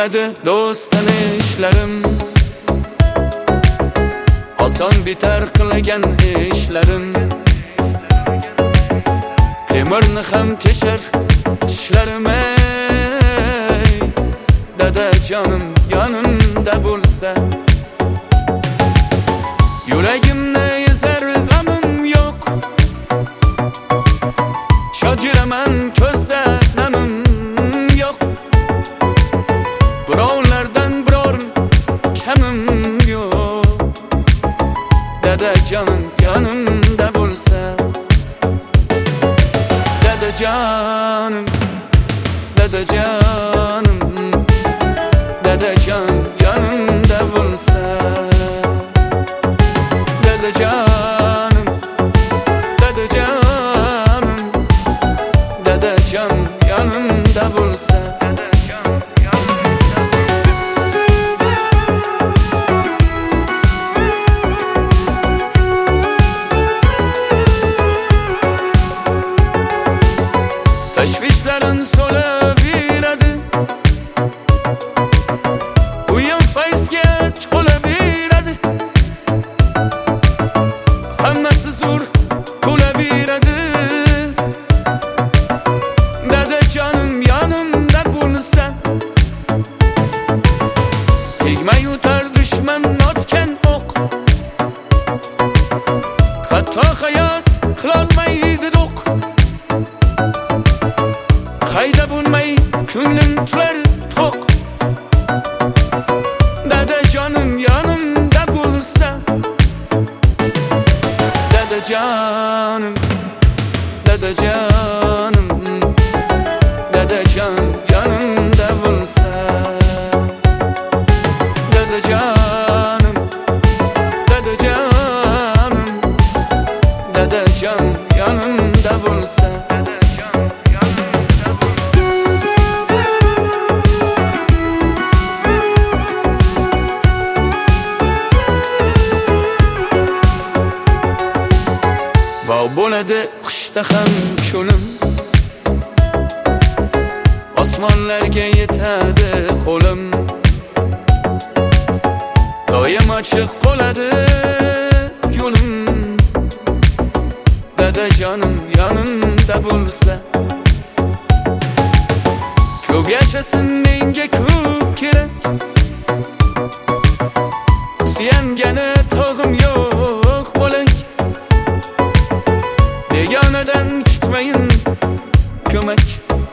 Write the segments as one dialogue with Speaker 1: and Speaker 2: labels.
Speaker 1: bo'ladi do'stan ishlarim, oson bitar qilgan ishlarim. Temirni ham teshar ishlarim, ey dadajonim yonimda bo'lsa. Yuragimni ezar g'amim yo'q, shod yuraman ko'zda namim yo'q. Birovlardan biror kamim yo'q, dadajonim yonimda bo'lsa. Dadajonim, dadajonim, dadajon yonimda bo'lsa. Dadajonim, dadajonim, dadajon yonimda bo'lsa. Tashvishlarin so'laveradi, uyim fayzga cho'laveradi. Hammasi zo'r bo'laveradi, dadajonim yonimda bo'lsa. Tegmay o'tar dushman otgan o'q, hatto hayot qilolmaydi do'q. Qayda bo'lmay ko'nglim turar to'q, dadajonim yonimda bo'lsa. Dadajonim, dadajonim, dadajon yonimda bo'lsa. Dadajonim, dadajonim, dadajon yonimda bo'lsa. Bo'ladi qishda ham cho'lim, osmonlarga yetadi qo'lim. Doim ochiq qoladi yo'lim, dadajonim yonimda bo'lsa. Ko'p yashasin menga ko'p kerak, suyangani tog'im yo'q bo'lak. Begonadan kutmayin ko'mak,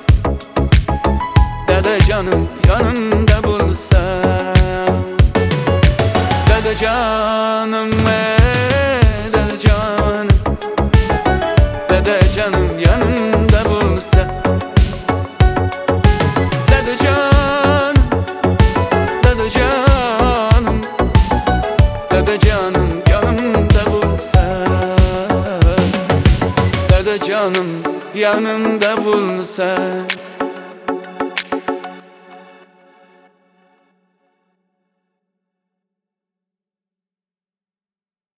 Speaker 1: dadajonim yonimda bo'lsa. Dadajonim, dadajonim, dadajonim yonimda bo'lsa. Dadajonim, dadajonim, dadajonim yonimda bo'lsa. Dadajonim yonimda bo'lsa.